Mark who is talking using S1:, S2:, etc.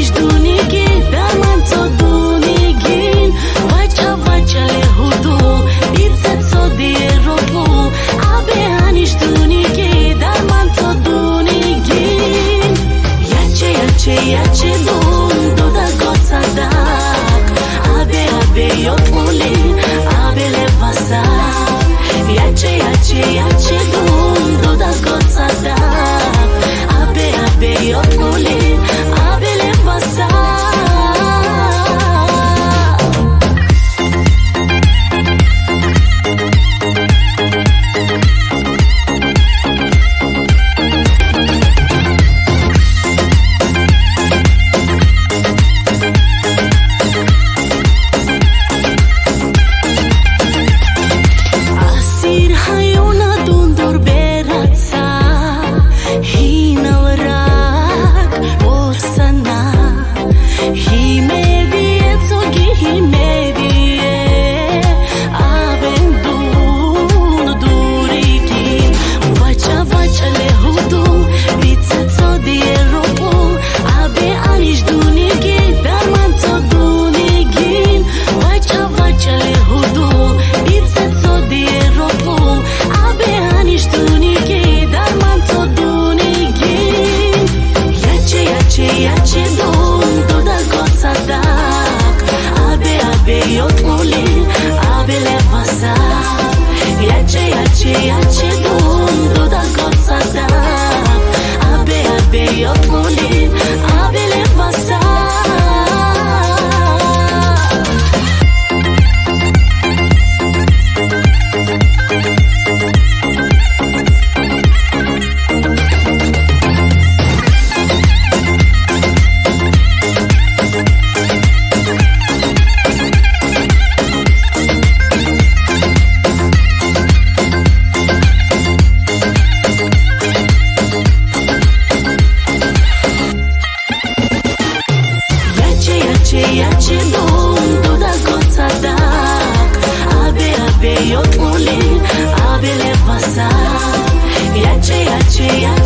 S1: duniki darman co dunigin vacha le hudu bitse co die robu abe anish duniki darman co dunigin yache dun doda goca dak abe yotmuli abe levasa yache dun doda goca dak abe yotmuli abe levasa yache dun doda goca dak abe yotmuli abe levasa yache dun doda goca dak abe yotmuli abe levasa yache dun doda goca dak abe yotmuli abe levasa yache